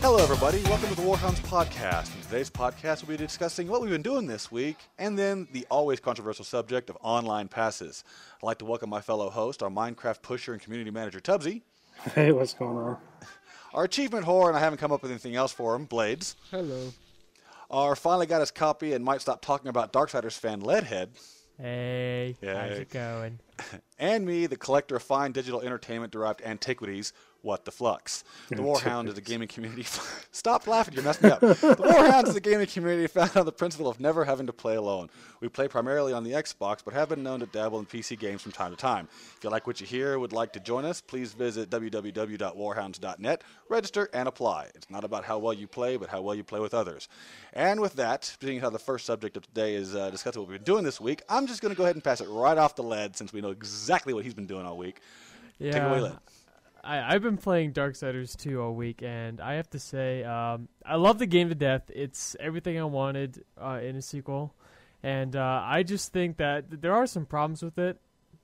Hello, everybody. Welcome to the Warhounds podcast. In today's podcast, we'll be discussing what we've been doing this week, and then the always controversial subject of online passes. I'd like to welcome my fellow host, our Minecraft pusher and community manager, Tubbsy. Hey, what's going on? Our achievement whore, and I haven't come up with anything else for him, Blades. Hello. Our finally got his copy and might stop talking about Darksiders fan, Leadhead. Hey, Yay. how's it going? And me, the collector of fine digital entertainment-derived antiquities, What the Flux. The Warhound is a gaming community... Stop laughing, you're messing me up. The Warhound is a gaming community founded on the principle of never having to play alone. We play primarily on the Xbox, but have been known to dabble in PC games from time to time. If you like what you hear and would like to join us, please visit www.warhounds.net, register, and apply. It's not about how well you play, but how well you play with others. And with that, being how the first subject of today is discussing what we've been doing this week, I'm just going to go ahead and pass it right off to Led, since we know exactly what he's been doing all week. Yeah, Take it away, Led. I've been playing Darksiders 2 all week, and I have to say, I love the game to death. It's everything I wanted in a sequel, and I just think that there are some problems with it,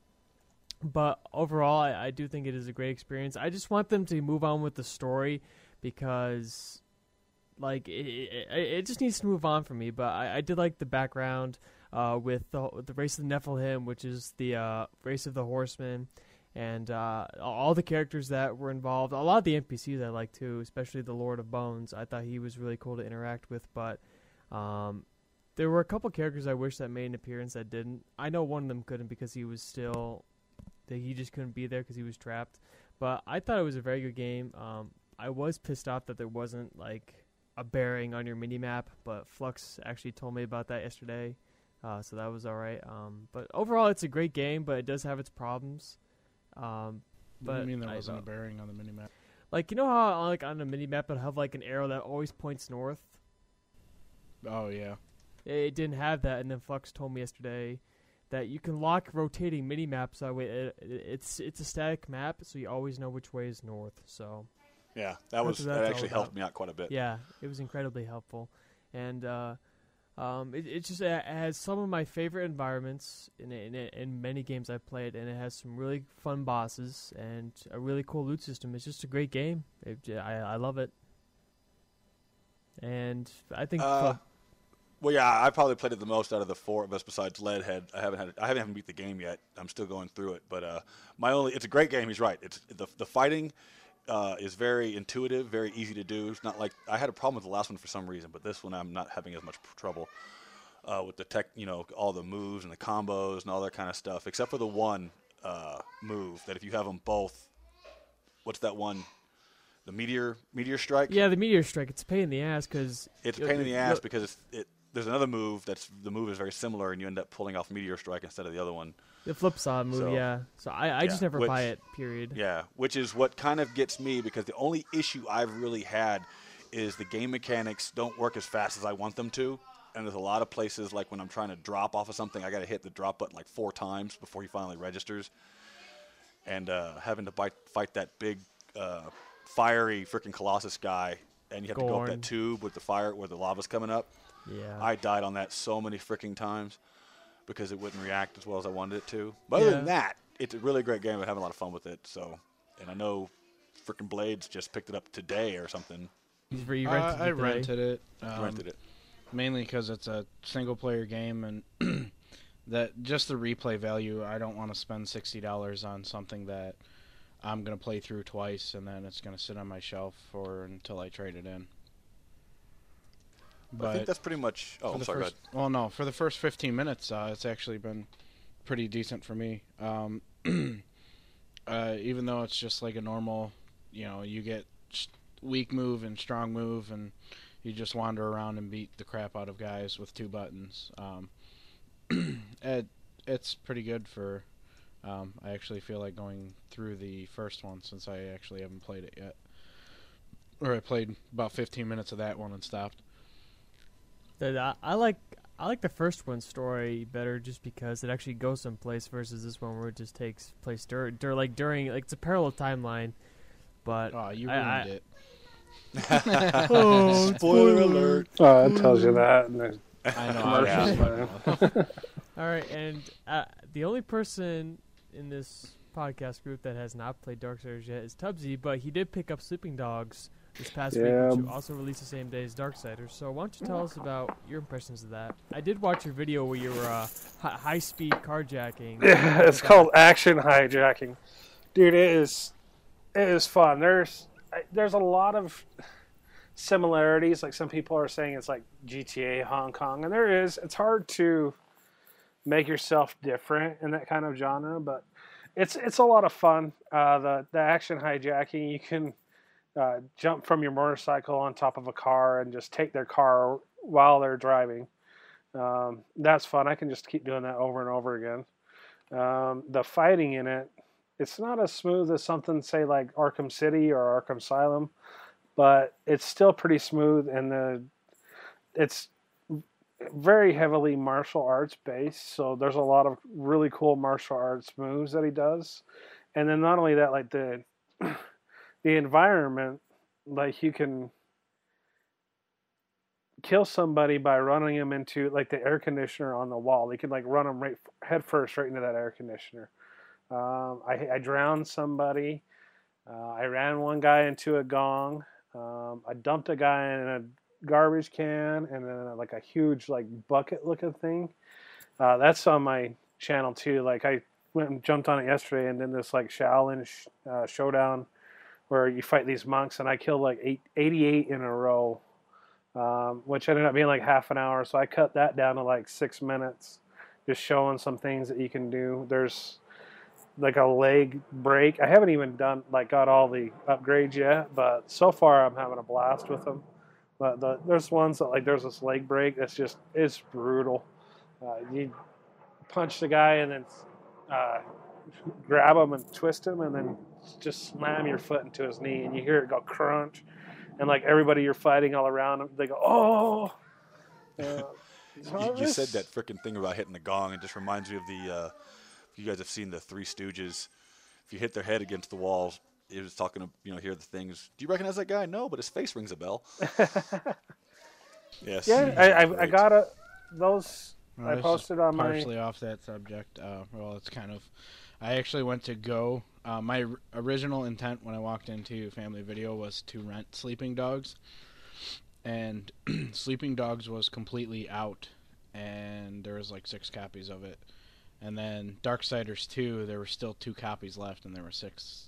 but overall, I do think it is a great experience. I just want them to move on with the story, because like it just needs to move on for me, but I did like the background with the race of the Nephilim, which is the race of the Horsemen, and all the characters that were involved. A lot of the NPCs I like too, especially the Lord of Bones. I thought he was really cool to interact with, but there were a couple characters I wish that made an appearance that didn't. I know one of them couldn't because he was still... he just couldn't be there because he was trapped. But I thought it was a very good game. I was pissed off that there wasn't like a bearing on your mini-map, but Flux actually told me about that yesterday, so that was alright. But overall, it's a great game, but it does have its problems. What do you mean there wasn't a bearing on the minimap? Like, you know how like on a mini-map it'll have like an arrow that always points north? Oh, yeah. It didn't have that, and then Flux told me yesterday that you can lock rotating mini-maps that way. It's a static map, so you always know which way is north, so... Yeah, that actually helped me out quite a bit. Yeah, it was incredibly helpful. And it just it has some of my favorite environments in many games I've played, and it has some really fun bosses and a really cool loot system. It's just a great game. I love it. And I think... well, yeah, I probably played it the most out of the four of us besides Leadhead. I haven't beat the game yet. I'm still going through it, but it's a great game. He's right. It's the fighting is very intuitive, very easy to do. It's not like I had a problem with the last one for some reason, but this one I'm not having as much trouble with the tech, all the moves and the combos and all that kind of stuff, except for the one move that if you have them both, what's that one? The meteor strike? Yeah, the meteor strike. It's a pain in the ass because... It's a pain in the ass because there's another move the move is very similar, and you end up pulling off meteor strike instead of the other one. The flip side move, yeah. So I just never buy it, period. Yeah, which is what kind of gets me, because the only issue I've really had is the game mechanics don't work as fast as I want them to. And there's a lot of places, like when I'm trying to drop off of something, I got to hit the drop button like 4 times before he finally registers. And having to fight that big, fiery freaking Colossus guy, and you have to go up that tube with the fire, where the lava's coming up. Yeah. I died on that so many freaking times, because it wouldn't react as well as I wanted it to. But other than that, it's a really great game. I'm having a lot of fun with it. So, and I know freaking Blades just picked it up today or something. I rented it. Rented it. Mainly because it's a single-player game, and that just the replay value, I don't want to spend $60 on something that I'm going to play through twice, and then it's going to sit on my shelf until I trade it in. But I think that's pretty much... Oh, I'm sorry, go ahead. Well, no, for the first 15 minutes, it's actually been pretty decent for me. Even though it's just like a normal, you get weak move and strong move, and you just wander around and beat the crap out of guys with 2 buttons. It's pretty good for... I actually feel like going through the first one, since I actually haven't played it yet. Or I played about 15 minutes of that one and stopped. I like the first one's story better, just because it actually goes someplace versus this one where it just takes place during it's a parallel timeline. But you ruined it. Oh, spoiler alert! It tells you that. I know. All right, and the only person in this podcast group that has not played Darksiders yet is Tubbsy, but he did pick up Sleeping Dogs this past week, which also released the same day as Darksiders. So why don't you tell us about your impressions of that? I did watch your video where you were high-speed carjacking. Yeah, it's called action hijacking. Dude, it is fun. There's a lot of similarities. Like some people are saying it's like GTA Hong Kong, and there is. It's hard to make yourself different in that kind of genre, but it's a lot of fun. The action hijacking, you can jump from your motorcycle on top of a car and just take their car while they're driving. That's fun. I can just keep doing that over and over again. The fighting in it, it's not as smooth as something, say, like Arkham City or Arkham Asylum, but it's still pretty smooth, and it's very heavily martial arts based, so there's a lot of really cool martial arts moves that he does. And then not only that, like the environment, like you can kill somebody by running them into like the air conditioner on the wall. You can like run them head first right into that air conditioner. I drowned somebody. I ran one guy into a gong. I dumped a guy in a garbage can, and then like a huge like bucket looking thing. That's on my channel too. Like I went and jumped on it yesterday, and then this like Shaolin showdown where you fight these monks, and I killed like 88 in a row, which ended up being like half an hour. So I cut that down to like 6 minutes, just showing some things that you can do. There's like a leg break. I haven't even got all the upgrades yet, but so far I'm having a blast with them. But there's ones that like there's this leg break that's just, it's brutal. You punch the guy and then grab him and twist him and then just slam your foot into his knee, and you hear it go crunch, and like everybody you're fighting all around him, they go, oh. You said that freaking thing about hitting the gong. It just reminds me of the. If you guys have seen the Three Stooges, if you hit their head against the walls, he was talking to hear the things. Do you recognize that guy? No, but his face rings a bell. Yes. Yeah, I got those. Well, I posted on my. Partially off that subject. Well, it's kind of. I actually went to go. My original intent when I walked into Family Video was to rent Sleeping Dogs, and Sleeping Dogs was completely out, and there was like 6 copies of it. And then Darksiders 2, there were still 2 copies left, and there were 6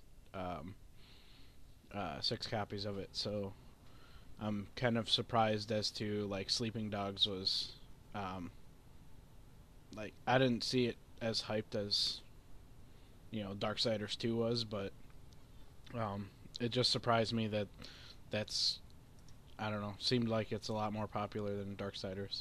copies of it. So I'm kind of surprised as to like Sleeping Dogs was like I didn't see it as hyped as Darksiders 2 was, but it just surprised me that's I don't know, seemed like it's a lot more popular than Darksiders.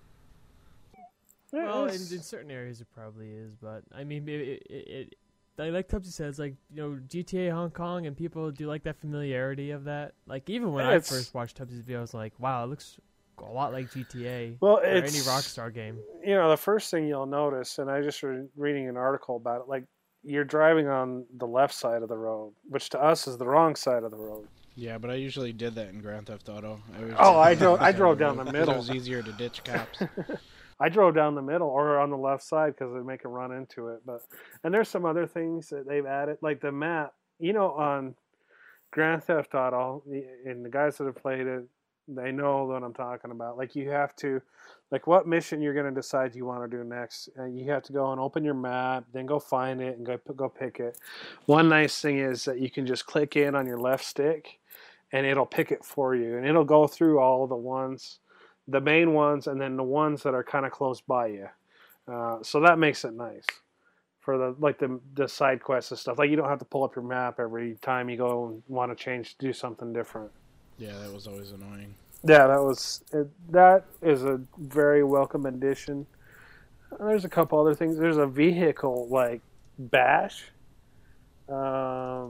Well, in certain areas it probably is, but I mean, it like Tubbsy says, like GTA Hong Kong, and people do like that familiarity of that. Like even when I first watched Tubbsy's video, I was like, wow, it looks a lot like GTA or any Rockstar game. The first thing you'll notice, and I just was reading an article about it, like you're driving on the left side of the road, which to us is the wrong side of the road. Yeah, but I usually did that in Grand Theft Auto. I drove down the middle. It was easier to ditch cops. I drove down the middle or on the left side because it'd make a run into it. And there's some other things that they've added, like the map. On Grand Theft Auto, and the guys that have played it, they know what I'm talking about. Like you have to, like what mission you're going to decide you want to do next, and you have to go and open your map, then go find it and go pick it. One nice thing is that you can just click in on your left stick, and it'll pick it for you, and it'll go through all the ones. The main ones, and then the ones that are kind of close by you. So that makes it nice for the side quests and stuff. Like you don't have to pull up your map every time you go and want to do something different. Yeah, that was always annoying. Yeah, that is a very welcome addition. There's a couple other things. There's a vehicle like bash. That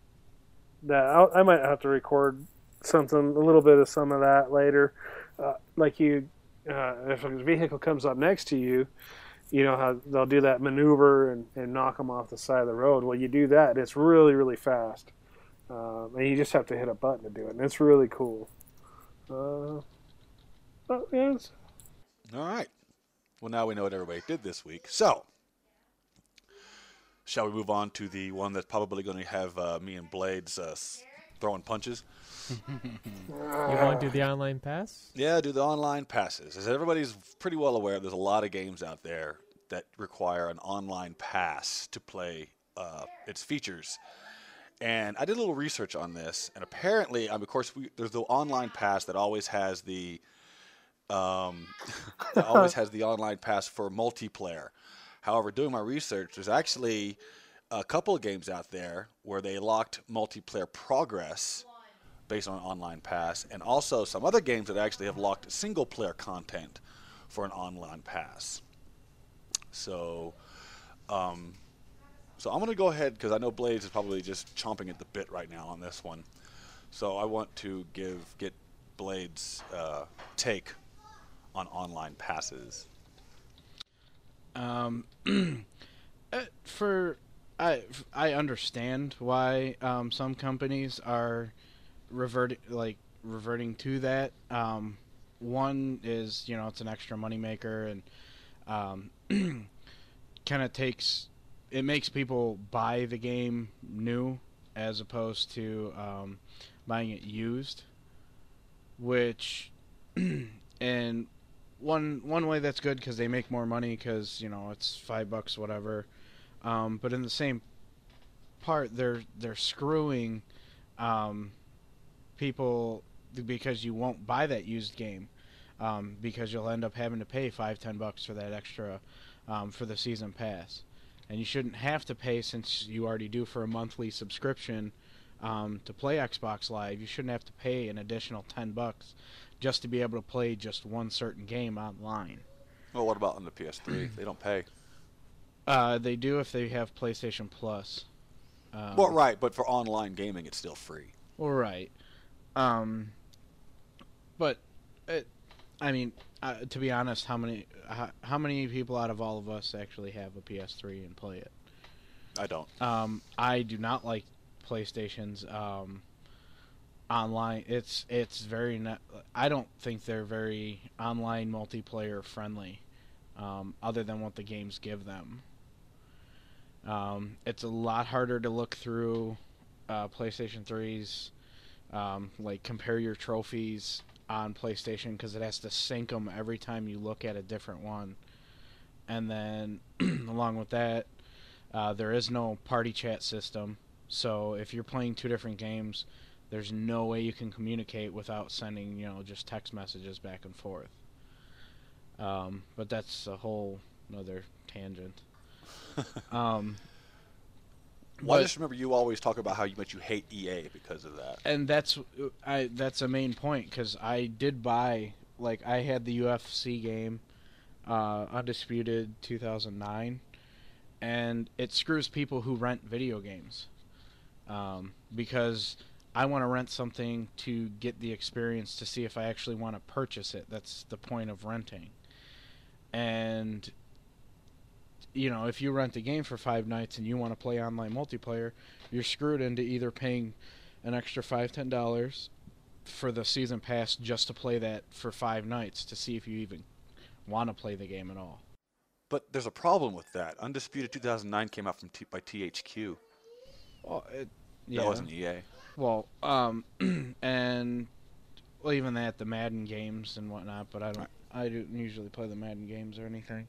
I might have to record a little bit of some of that later. If a vehicle comes up next to you, you know how they'll do that maneuver and knock them off the side of the road. Well, you do that, and it's really, really fast. And you just have to hit a button to do it, and it's really cool. Yes. All right. Well, now we know what everybody did this week. So, shall we move on to the one that's probably going to have me and Blades throwing punches. You want to do the online pass? Yeah, do the online passes. As everybody's pretty well aware, there's a lot of games out there that require an online pass to play its features. And I did a little research on this, and apparently, of course, there's the online pass that always has the online pass for multiplayer. However, doing my research, there's actually a couple of games out there where they locked multiplayer progress based on an online pass, and also some other games that actually have locked single-player content for an online pass. So, I'm going to go ahead, because I know Blades is probably just chomping at the bit right now on this one. So I want to get Blades' take on online passes. I understand why some companies are reverting to that. One is, it's an extra moneymaker, and kind of makes people buy the game new as opposed to buying it used, which and one way that's good because they make more money because it's $5 whatever, but in the same part they're screwing people because you won't buy that used game, because you'll end up having to pay $5-10 for that extra for the season pass. And you shouldn't have to pay, since you already do for a monthly subscription to play Xbox Live. You shouldn't have to pay an additional $10 just to be able to play just one certain game online. Well, what about on the PS3? They don't pay. They do if they have PlayStation Plus. Well, right, but for online gaming, it's still free. Well, right. But to be honest, how many people out of all of us actually have a PS3 and play it? I don't. I do not like PlayStation's online. It's very I don't think they're very online multiplayer friendly, other than what the games give them. It's a lot harder to look through PlayStation 3's, compare your trophies on PlayStation, because it has to sync them every time you look at a different one. And then along with that, there is no party chat system, so if you're playing two different games, there's no way you can communicate without sending just text messages back and forth. But that's a whole another tangent. Well, I just remember you always talk about how much you hate EA because of that. And that's a main point, because I did buy, I had the UFC game, Undisputed 2009, and it screws people who rent video games, because I want to rent something to get the experience to see if I actually want to purchase it. That's the point of renting. And if you rent a game for 5 nights and you want to play online multiplayer, you're screwed into either paying an extra $5-10 for the season pass just to play that for 5 nights to see if you even want to play the game at all. But there's a problem with that. Undisputed 2009 came out by THQ. Well, that wasn't EA. Well, and even that, the Madden games and whatnot, but I don't usually play the Madden games or anything.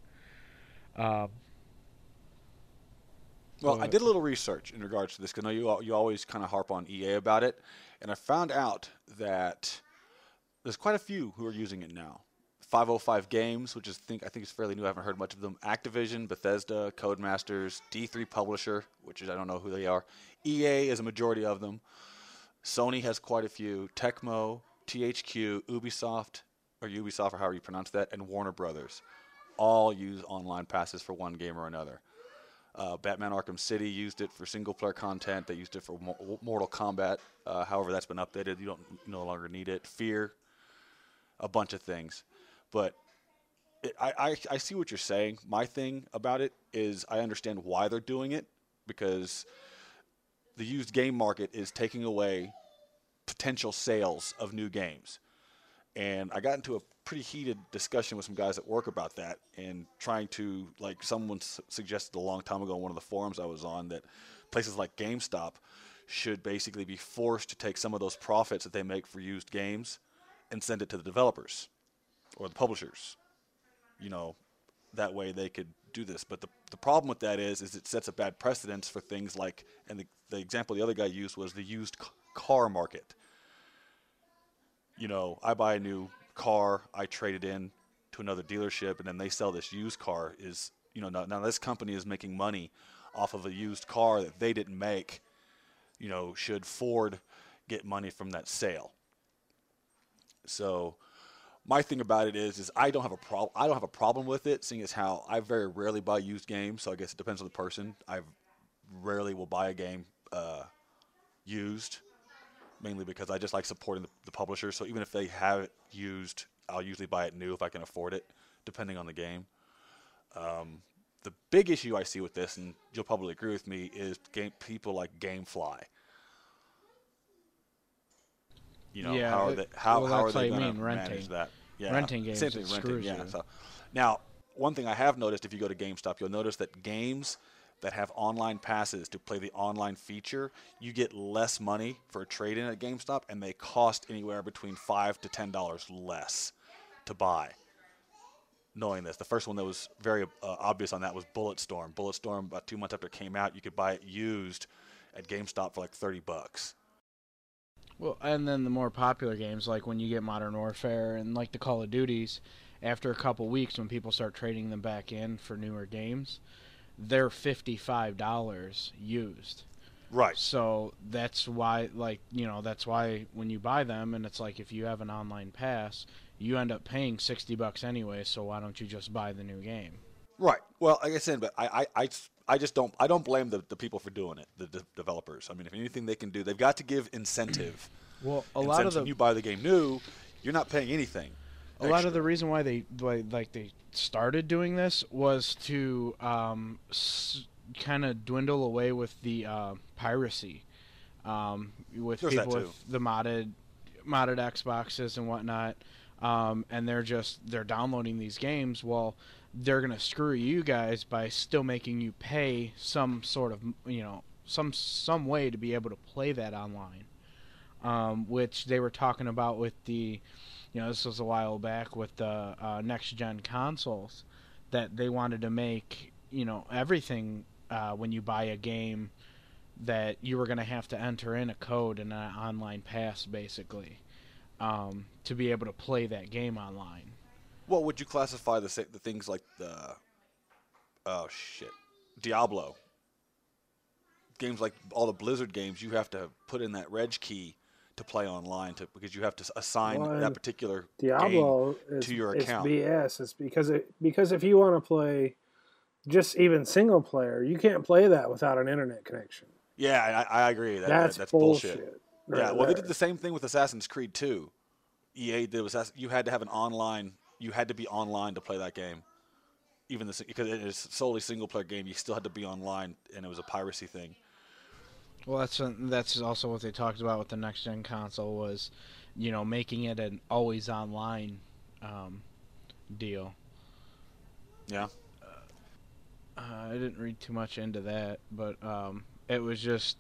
Well, I did a little research in regards to this, because I know you always kind of harp on EA about it, and I found out that there's quite a few who are using it now. 505 Games, which I think is fairly new. I haven't heard much of them. Activision, Bethesda, Codemasters, D3 Publisher, which I don't know who they are. EA is a majority of them. Sony has quite a few. Tecmo, THQ, Ubisoft, or however you pronounce that, and Warner Brothers all use online passes for one game or another. Batman Arkham City used it for single-player content. They used it for Mortal Kombat. However, that's been updated. You no longer need it. Fear, a bunch of things. But I see what you're saying. My thing about it is I understand why they're doing it, because the used game market is taking away potential sales of new games. And I got into a pretty heated discussion with some guys at work about that, and trying to, someone suggested a long time ago on one of the forums I was on, that places like GameStop should basically be forced to take some of those profits that they make for used games and send it to the developers or the publishers. That way they could do this. But the problem with that is it sets a bad precedence for things like, and the example the other guy used was the used car market. I buy a new car, I trade it in to another dealership, and then they sell this used car. Now this company is making money off of a used car that they didn't make. Should Ford get money from that sale? So my thing about it is I don't have a problem with it, seeing as how I very rarely buy used games. So I guess it depends on the person. I rarely will buy a game used, mainly because I just like supporting the publisher. So even if they have it used, I'll usually buy it new if I can afford it, depending on the game. The big issue I see with this, and you'll probably agree with me, is people like GameFly. How are they going to manage that? Yeah, renting games, same thing, renting. Yeah. So now, one thing I have noticed, if you go to GameStop, you'll notice that games that have online passes to play the online feature, you get less money for a trade-in at GameStop, and they cost anywhere between $5 to $10 less to buy. Knowing this, the first one that was very obvious on that was Bulletstorm. Bulletstorm, about 2 months after it came out, you could buy it used at GameStop for like $30. Well, and then the more popular games, like when you get Modern Warfare and like the Call of Duties, after a couple weeks when people start trading them back in for newer games, they're $55 used. Right. So that's why, that's why when you buy them, and it's like if you have an online pass, you end up paying $60 anyway. So why don't you just buy the new game? Right. Well, like I said, but I just don't blame the people for doing it, the developers. I mean, if anything they can do, they've got to give incentive. Well, a lot of when you buy the game new, you're not paying anything. A lot of the reason why they started doing this was to kind of dwindle away with the piracy, with There's people that too. with the modded Xboxes and whatnot, and they're downloading these games. Well, they're gonna screw you guys by still making you pay some sort of some way to be able to play that online, which they were talking about with the. This was a while back with the next-gen consoles, that they wanted to make, everything when you buy a game, that you were going to have to enter in a code and an online pass, basically, to be able to play that game online. Well, would you classify the things like Diablo? Games like all the Blizzard games, you have to put in that reg key to play online because you have to assign that particular Diablo game to your account. It's BS. It's because if you want to play just even single player, you can't play that without an internet connection. Yeah, I agree. That's bullshit. Right, well, they did the same thing with Assassin's Creed 2. EA did you had to have you had to be online to play that game. Because it is solely single player game, you still had to be online, and it was a piracy thing. Well, that's also what they talked about with the next gen console was, making it an always online deal. Yeah. I didn't read too much into that, but it was just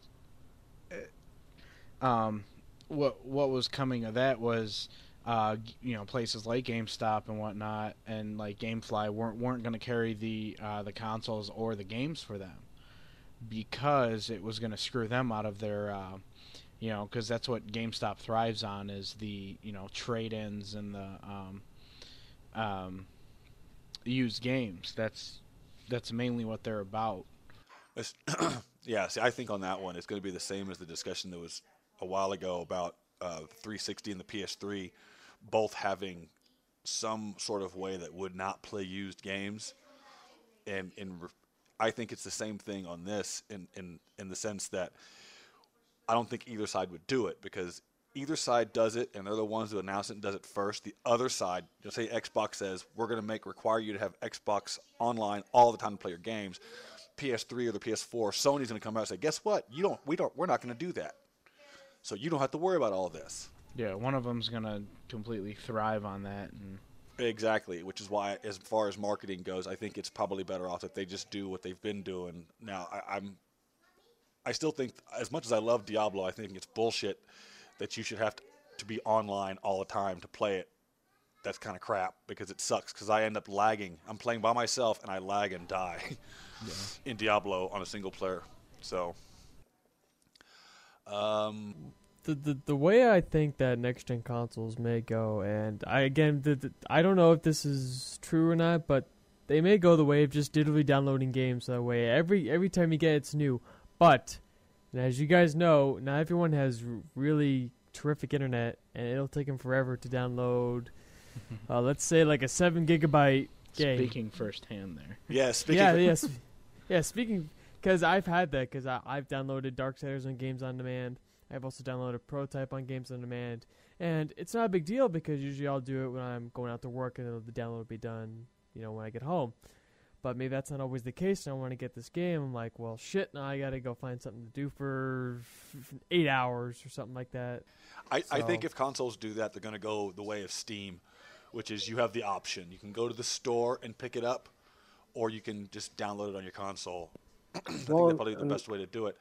what was coming of that was places like GameStop and whatnot and like GameFly weren't going to carry the consoles or the games for them, because it was going to screw them out of their, because that's what GameStop thrives on is the, trade-ins and the used games. That's mainly what they're about. Yeah, see, I think on that one, it's going to be the same as the discussion that was a while ago about the 360 and the PS3 both having some sort of way that would not play used games. And I think it's the same thing on this in the sense that I don't think either side would do it, because either side does it, and they're the ones who announce it and does it first. The other side, say Xbox says, we're going to require you to have Xbox online all the time to play your games. PS3 or the PS4, Sony's going to come out and say, guess what? We're not going to do that. So you don't have to worry about all this. Yeah, one of them's going to completely thrive on that. Exactly, which is why, as far as marketing goes, I think it's probably better off if they just do what they've been doing. Now, I I still think, as much as I love Diablo, I think it's bullshit that you should have to be online all the time to play it. That's kind of crap because it sucks because I end up lagging. I'm playing by myself and I lag and die in Diablo on a single player. So, The way I think that next gen consoles may go, and I don't know if this is true or not, but they may go the way of just digitally downloading games that way. Every time you get it's new. But as you guys know, not everyone has really terrific internet, and it'll take them forever to download. Let's say like a 7 gigabyte game. Speaking firsthand there. Yeah, Speaking, because I've had that, because I've downloaded Darksiders on Games on Demand. I've also downloaded Prototype on Games on Demand, and it's not a big deal because usually I'll do it when I'm going out to work, and the download will be done, when I get home. But maybe that's not always the case, and I want to get this game. I'm like, well, shit, now I got to go find something to do for 8 hours or something like that. I think if consoles do that, they're going to go the way of Steam, which is you have the option. You can go to the store and pick it up, or you can just download it on your console. I think that's probably the best way to do it.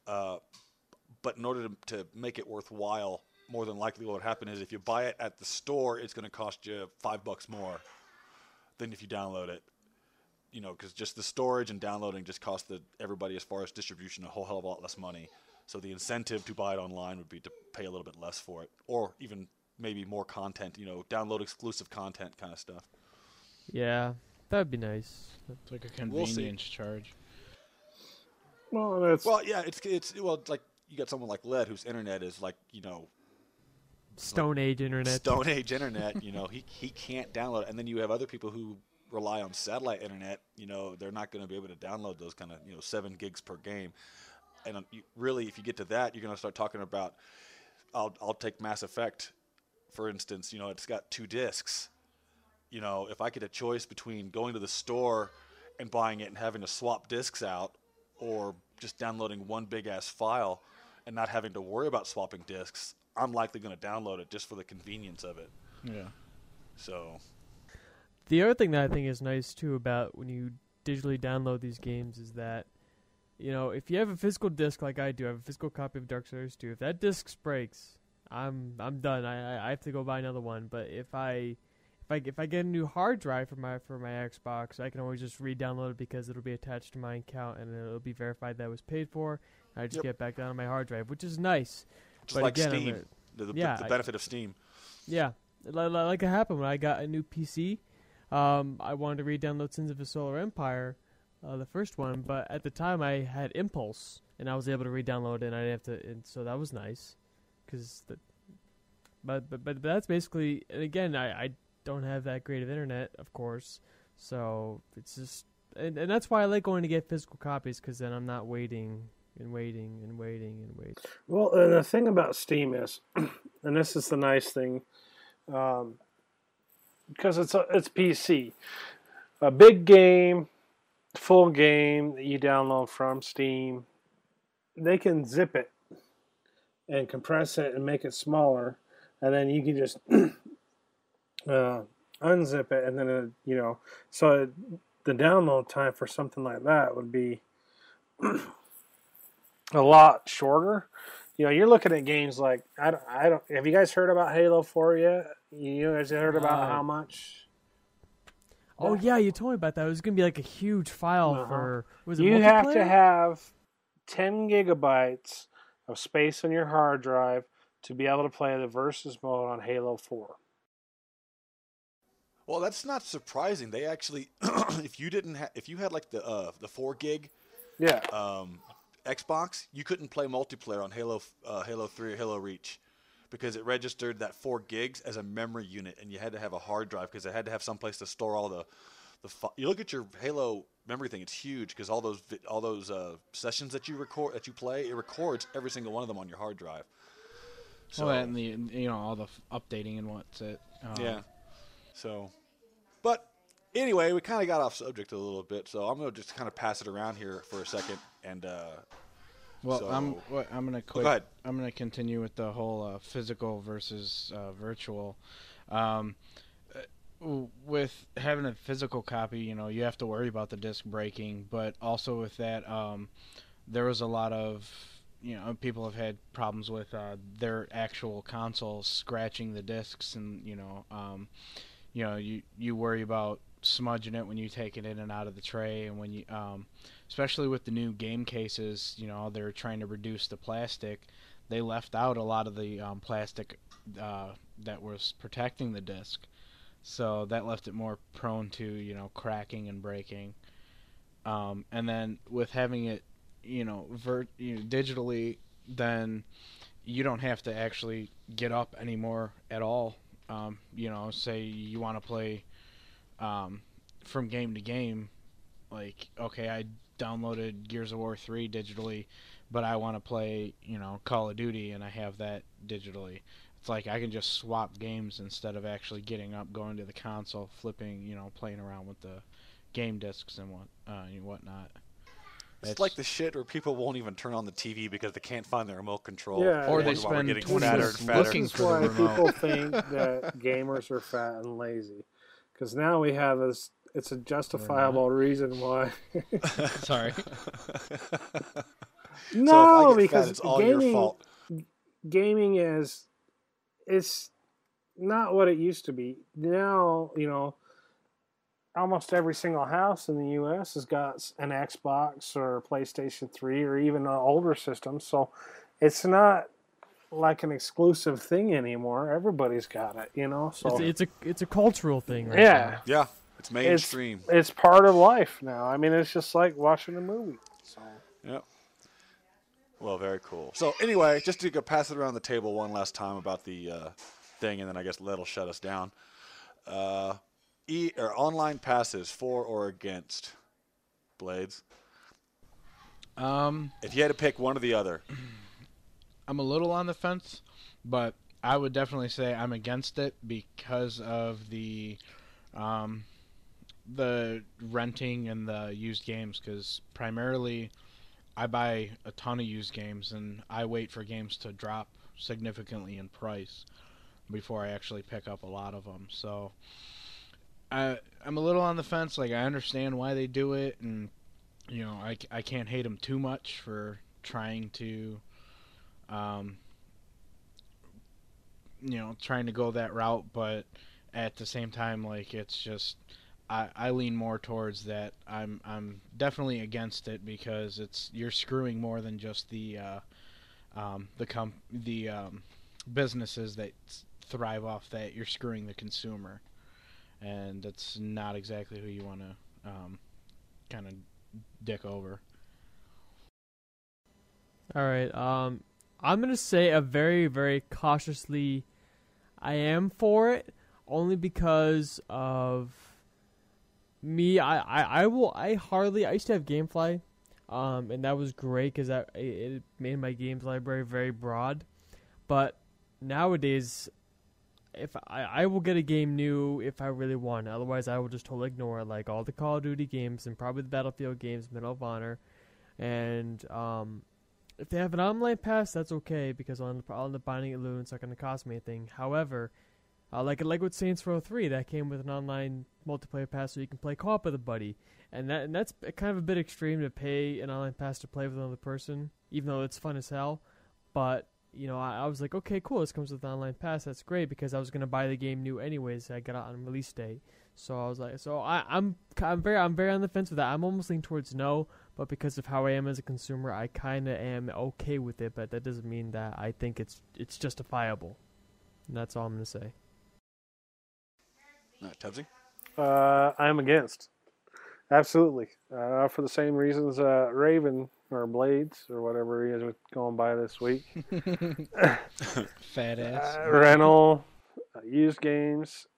But in order to make it worthwhile, more than likely what would happen is if you buy it at the store, it's going to cost you $5 more than if you download it. Because just the storage and downloading just cost everybody, as far as distribution, a whole hell of a lot less money. So the incentive to buy it online would be to pay a little bit less for it, or even maybe more content, download exclusive content kind of stuff. Yeah, that'd be nice. It's like a convenience charge. Well, it's like you got someone like Led whose internet is like, Stone Age internet. He can't download it. And then you have other people who rely on satellite internet. They're not going to be able to download those kind of 7 gigs per game. And really, if you get to that, you're going to start talking about. I'll take Mass Effect, for instance. It's got 2 discs. If I get a choice between going to the store and buying it and having to swap discs out, or just downloading one big ass file and not having to worry about swapping discs, I'm likely going to download it just for the convenience of it. Yeah. So. The other thing that I think is nice too about when you digitally download these games is that, if you have a physical disc like I do, I have a physical copy of Darksiders 2. If that disc breaks, I'm done. I have to go buy another one. But if I get a new hard drive for my Xbox, I can always just re-download it because it'll be attached to my account and it'll be verified that it was paid for. And I just get back down on my hard drive, which is nice. Just like Steam, the benefit of Steam. Yeah, like it happened when I got a new PC. I wanted to re-download Sins of a Solar Empire, the first one, but at the time I had Impulse, and I was able to re-download it, and I didn't have to, and so that was nice. But that's basically, and again, I don't have that great of internet, of course, so it's just, and that's why I like going to get physical copies, because then I'm not waiting. Well, and the thing about Steam is, and this is the nice thing, because it's PC, a big game, full game that you download from Steam, they can zip it and compress it and make it smaller, and then you can just unzip it, and then so the download time for something like that would be a lot shorter. You're looking at games like I don't. Have you guys heard about Halo 4 yet? You guys heard about how much? Oh yeah, you told me about that. It was gonna be like a huge file for. Was it you multiplayer? Have to have 10 gigabytes of space on your hard drive to be able to play the versus mode on Halo 4. Well, that's not surprising. They actually, if you had like the 4 gig, Xbox, you couldn't play multiplayer on Halo 3 or Halo Reach because it registered that 4 gigs as a memory unit, and you had to have a hard drive because it had to have some place to store all the. You look at your Halo memory thing; it's huge because all those sessions that you play, it records every single one of them on your hard drive. So and the all the updating and what's it. Yeah. So, but anyway, we kind of got off subject a little bit, so I'm gonna just kind of pass it around here for a second, and I'm gonna quit. Go ahead. I'm gonna continue with the whole physical versus virtual. With having a physical copy, you have to worry about the disc breaking, but also with that, there was a lot of, people have had problems with their actual consoles scratching the discs, and you worry about smudging it when you take it in and out of the tray, and when you especially with the new game cases, they're trying to reduce the plastic. They left out a lot of the plastic that was protecting the disc, so that left it more prone to cracking and breaking. And then with having it digitally, then you don't have to actually get up anymore at all. Say you want to play from game to game, like, okay, I downloaded Gears of War 3 digitally, but I want to play, Call of Duty, and I have that digitally. It's like I can just swap games instead of actually getting up, going to the console, flipping, playing around with the game discs and whatnot. It's like the shit where people won't even turn on the TV because they can't find the remote control. Yeah, or they Wonder why we're spend getting 20 fatter minutes and fatter. looking This is for the why remote. people think that gamers are fat and lazy, because now we have this. It's a justifiable reason why. Sorry. No, so if I get because fat, it's all gaming, your fault. gaming it's not what it used to be. Now, almost every single house in the U.S. has got an Xbox or a PlayStation 3 or even an older system. So it's not like an exclusive thing anymore. Everybody's got it, So It's a cultural thing, right? yeah, Yeah, it's mainstream. it's part of life now. I mean, it's just like watching a movie. So Yep. Well, very cool. So anyway, just to pass it around the table one last time about the thing, and then I guess that'll shut us down. Online passes, for or against? Blades. If you had to pick one or the other. I'm a little on the fence, but I would definitely say I'm against it because of the renting and the used games. Because primarily, I buy a ton of used games, and I wait for games to drop significantly in price before I actually pick up a lot of them. So I'm a little on the fence. Like, I understand why they do it, and I can't hate them too much for trying to trying to go that route, but at the same time, like, it's just I lean more towards that. I'm definitely against it because you're screwing more than just the businesses that thrive off that. You're screwing the consumer, and that's not exactly who you want to kind of dick over. All right. I'm gonna say a very, very cautiously, I am for it, only because of me. I used to have GameFly, and that was great because it made my games library very broad. But nowadays, if I will get a game new if I really want. Otherwise, I will just totally ignore like all the Call of Duty games and probably the Battlefield games, Medal of Honor, and if they have an online pass, that's okay because I'll end up buying it loot. It's not going to cost me anything. However, like with Saints Row 3, that came with an online multiplayer pass so you can play co-op with a buddy, and that's kind of a bit extreme to pay an online pass to play with another person, even though it's fun as hell. But I was like, okay, cool. This comes with an online pass. That's great because I was going to buy the game new anyways. I got it on release day, so I was like, I'm very on the fence with that. I'm almost leaning towards no. But because of how I am as a consumer, I kind of am okay with it. But that doesn't mean that I think it's justifiable. And that's all I'm going to say. All right, Tubbsy? I'm against. Absolutely. For the same reasons Raven or Blades or whatever he is going by this week. Fat ass. Rental, used games.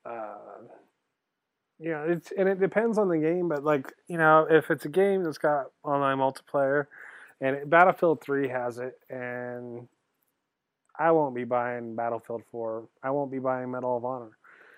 It depends on the game, but if it's a game that's got online multiplayer, and Battlefield 3 has it, and I won't be buying Battlefield 4. I won't be buying Medal of Honor.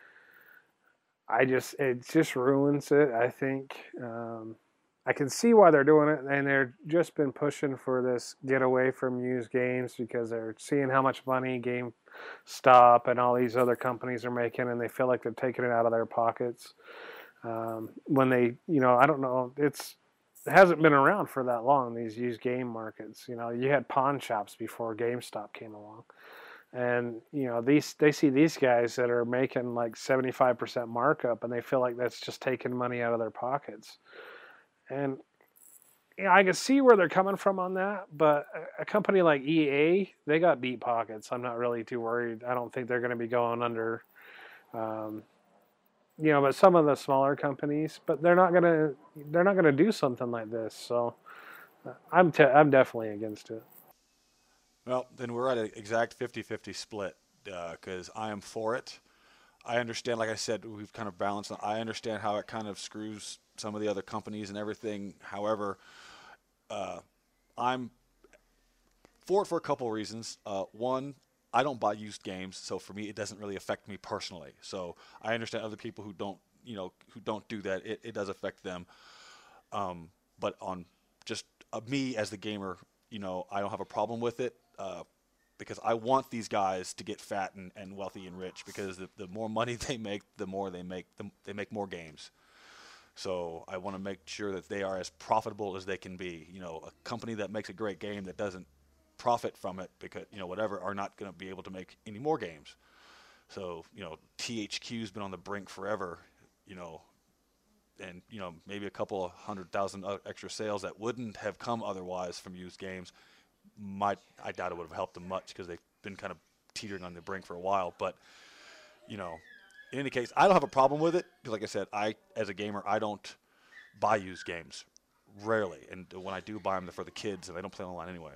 It just ruins it. I think I can see why they're doing it, and they're just been pushing for this get away from used games because they're seeing how much money GameStop and all these other companies are making, and they feel like they're taking it out of their pockets. When they, I don't know, hasn't been around for that long. These used game markets, you know, you had pawn shops before GameStop came along, and you know they see these guys that are making like 75% markup, and they feel like that's just taking money out of their pockets. And yeah, I can see where they're coming from on that, but a company like EA, they got deep pockets. I'm not really too worried. I don't think they're going to be going under. Um, you know, but some of the smaller companies, but they're not gonna do something like this. So I'm definitely against it. Well, then we're at an exact 50-50 split because I am for it. I understand, like I said, we've kind of balanced. I understand how it kind of screws some of the other companies and everything. However, uh, I'm for it for a couple of reasons. One, I don't buy used games, so for me, it doesn't really affect me personally. So I understand other people who don't, who don't do that. It does affect them. But on just me as the gamer, I don't have a problem with it because I want these guys to get fat and wealthy and rich because the more money they make, the more they make more games. So I want to make sure that they are as profitable as they can be. A company that makes a great game that doesn't profit from it because whatever are not going to be able to make any more games. So THQ's been on the brink forever. And maybe a couple of 100,000 extra sales that wouldn't have come otherwise from used games I doubt it would have helped them much because they've been kind of teetering on the brink for a while. But in any case, I don't have a problem with it because, like I said, as a gamer, I don't buy used games rarely, and when I do buy them, they're for the kids, and they don't play online anyway.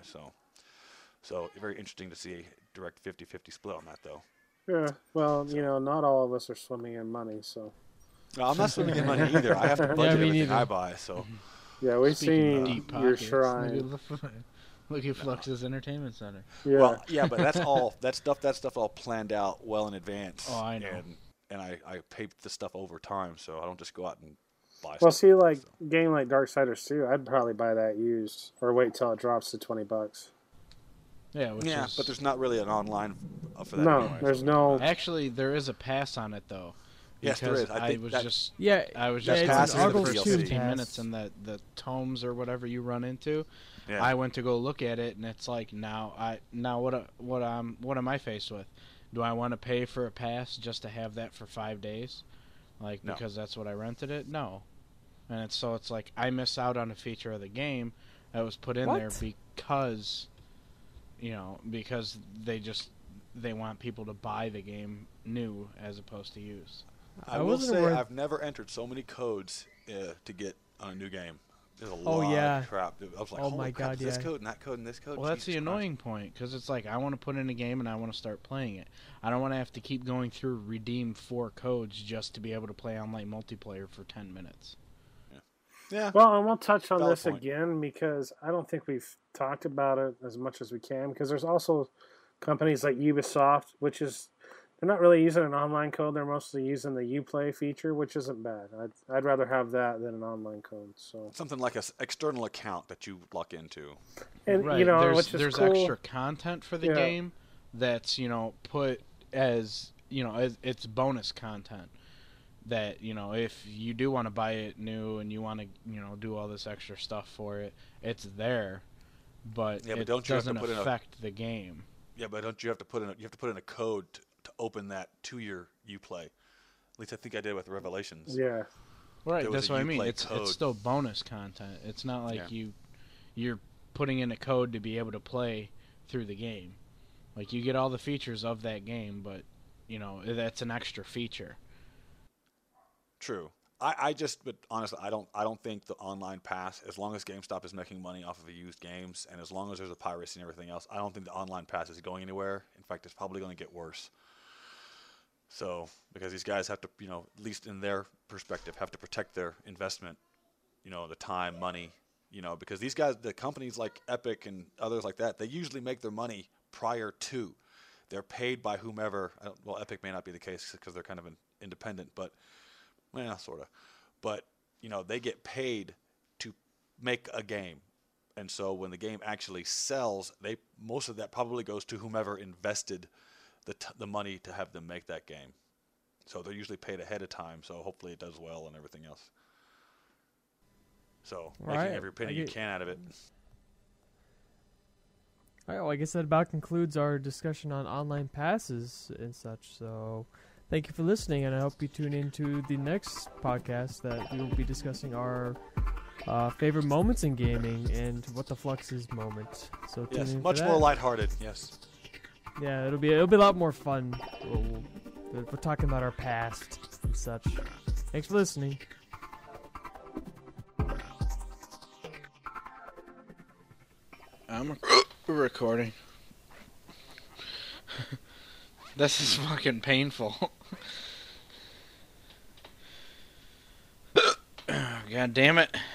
So very interesting to see a direct 50-50 split on that, though. Yeah, well, not all of us are swimming in money, so. No, I'm not swimming in money either. I have to budget everything I buy. So. Yeah, we've seen deep your pockets, shrine. Look at Flux's entertainment center. Yeah. Well, yeah, but that's all that stuff all planned out well in advance. Oh, I know. And I pay the stuff over time, so I don't just go out and buy stuff. Well, see, like game like Darksiders 2, I'd probably buy that used or wait till it drops to $20. Yeah, but there's not really an online for that. No, anyway, there's so no. Actually, there is a pass on it though. Yes, there is. I was just it's for the an first DLC 15 pass. minutes and the tomes or whatever you run into. Yeah. I went to go look at it, and it's like now what am I faced with? Do I want to pay for a pass just to have that for 5 days, No. because that's what I rented it? No, and it's like I miss out on a feature of the game that was put in there because because they want people to buy the game new as opposed to used. I will say I've never entered so many codes to get on a new game. There's a lot of crap. I was like, oh my God, this code and that code and this code. Well, that's the Jesus annoying point because it's like I want to put in a game and I want to start playing it. I don't want to have to keep going through redeem 4 codes just to be able to play online multiplayer for 10 minutes. Yeah. Well, and we'll touch on this point. again because I don't think we've talked about it as much as we can because there's also companies like Ubisoft, which is they're not really using an online code. They're mostly using the Uplay feature, which isn't bad. I'd rather have that than an online code. So something like an external account that you lock into. And right. There's cool. extra content for the game that's put as as it's bonus content. That if you do want to buy it new and you want to do all this extra stuff for it, it's there, but it doesn't affect the game. Yeah, but don't you have to put in a code to open that to your Uplay? At least I think I did with Revelations. Yeah. Right, that's what I mean. It's still bonus content. It's not like you're putting in a code to be able to play through the game. Like you get all the features of that game, but that's an extra feature. True. But honestly, I don't think the online pass, as long as GameStop is making money off of the used games, and as long as there's a piracy and everything else, I don't think the online pass is going anywhere. In fact, it's probably going to get worse. So, because these guys have to, at least in their perspective, have to protect their investment, the time, money, because these guys, the companies like Epic and others like that, they usually make their money prior to. They're paid by whomever. Well, Epic may not be the case because they're kind of an independent, but. Well, sort of. But, they get paid to make a game. And so when the game actually sells, most of that probably goes to whomever invested the money to have them make that game. So they're usually paid ahead of time, so hopefully it does well and everything else. So Right. making every penny you can out of it. All right, well, I guess that about concludes our discussion on online passes and such. So thank you for listening, and I hope you tune into the next podcast that we will be discussing our favorite moments in gaming and what the Flux is moment. So tune Yes, in for much that. more lighthearted. Yes. Yeah, it'll be a lot more fun. We're talking about our past and such. Thanks for listening. I'm recording. This is fucking painful. God damn it.